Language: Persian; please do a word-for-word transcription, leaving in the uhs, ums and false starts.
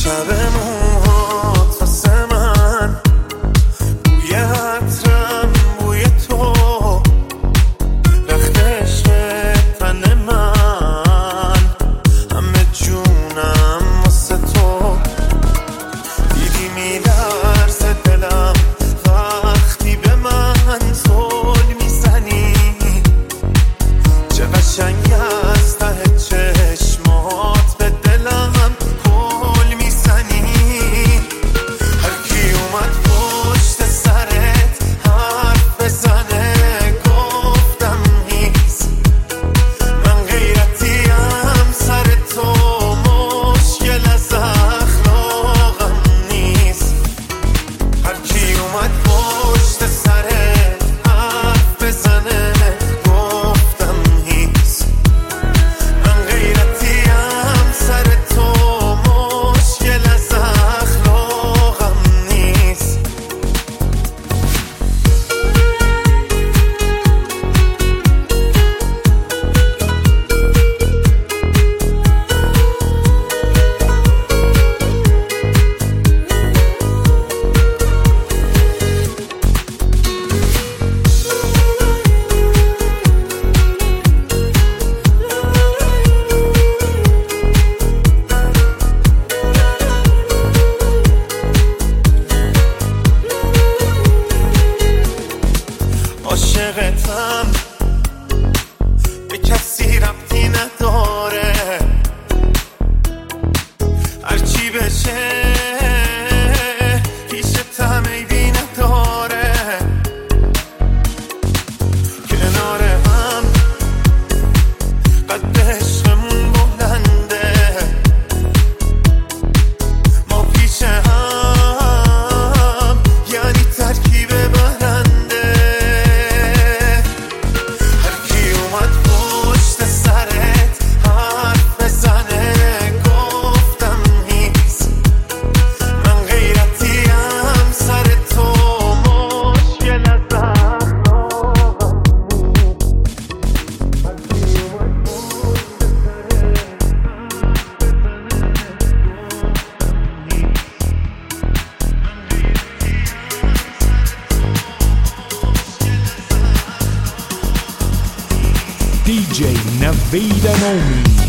شب موهات واسه من بوی عطرم بوی تو رخت عشق تن من همه جونم واسه تو دیدی میلرزه دلم وقتی به من زل میزنی چه قشنگ از ته چشمات به دلم پل میزنی هر کی اومد پشت سرت حرف بزنه گفتم نیست من غیرتیم سر تو مشکل از اخلاقم نیست هر کی اومد پشت سرت حرف بزنه گفتم نیست من غیرتیم سر تو مشکل از اخلاقم نیست عاشقتم به کسی ربطی نداره هرچی بشه پیش عیبی نداره کنار هم قد عشقمون بلنده ما پیش هم یعنی ترکیب برنده هر کی اومد پشت سرت حرف بزنه گفتم نیست من غیرتیم سر تو مشکل از اخلاقم نیست هر کی اومد دی جی نوید نومی.